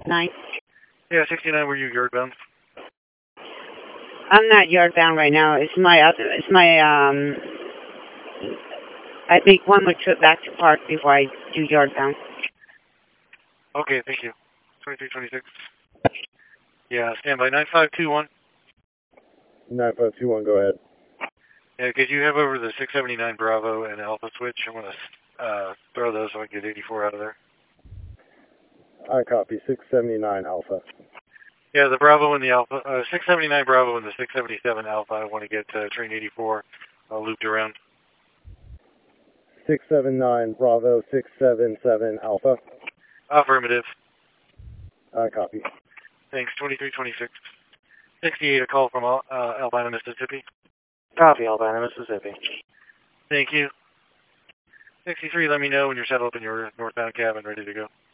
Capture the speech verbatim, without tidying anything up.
Nine. Yeah, sixty-nine, were you yard bound? I'm not yard bound right now. It's my other, it's my, um, I make one more trip back to park before I do yard bound. Okay, thank you. twenty-three twenty-six. Yeah, stand by. nine five two one. nine five two one, go ahead. Yeah, could you have over the six seventy-nine Bravo and Alpha switch? I want to uh, throw those so I can get eighty-four out of there. I copy. six seventy-nine Alpha. Yeah, the Bravo and the Alpha, uh, six seventy-nine Bravo and the six seventy-seven Alpha, I want to get uh, train eighty-four uh, looped around. six seven nine Bravo, six seven seven Alpha. Affirmative. I copy. Thanks, twenty-three twenty-six. sixty-eight, a call from uh, Albina, Mississippi. Copy, Albina, Mississippi. Thank you. sixty-three, let me know when you're settled up in your northbound cabin, ready to go.